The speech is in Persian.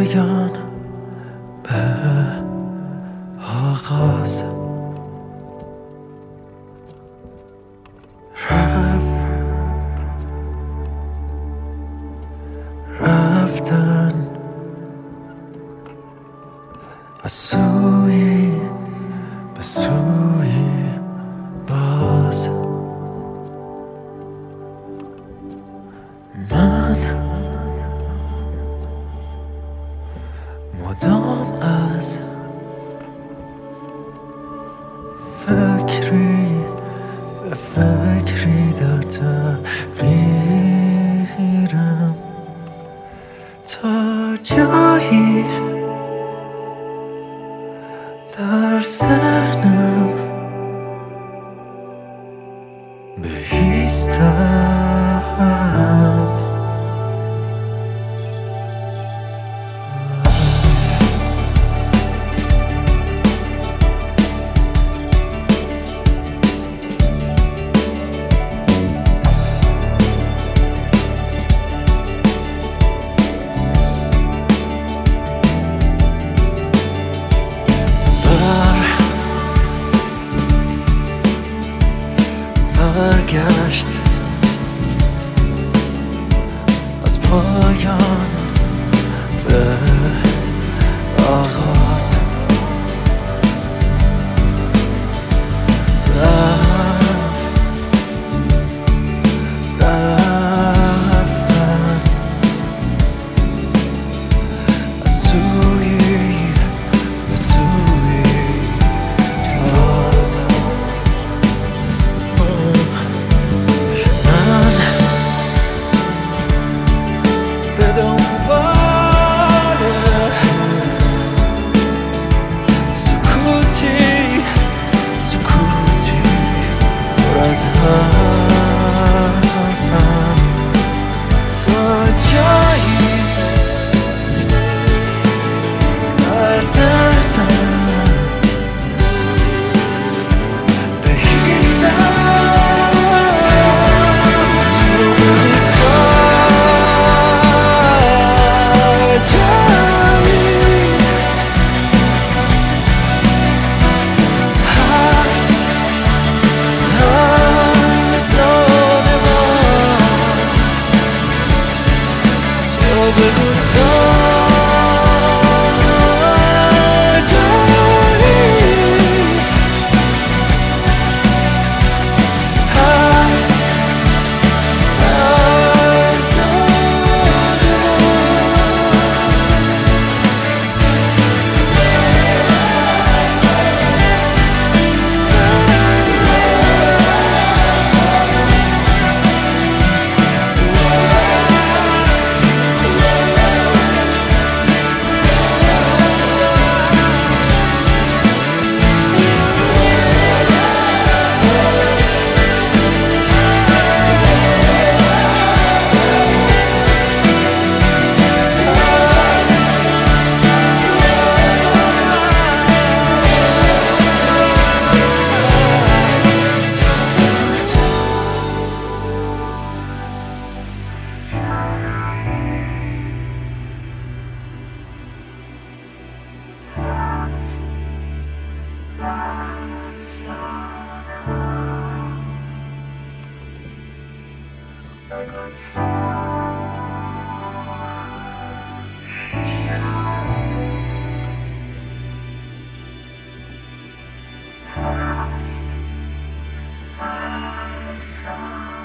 پایان به آغاز رفتن از سوی به سوی باز من مدام از فکری به فکری در تغییرم تا جایی در ذهنم بایستم برگشت از پایان به آغاز رفتن از سوی به سوی باز از حرفم تا جایی در ذهنم بایستم تو بگو تا جایی هست بگو تا جایی هست از Past,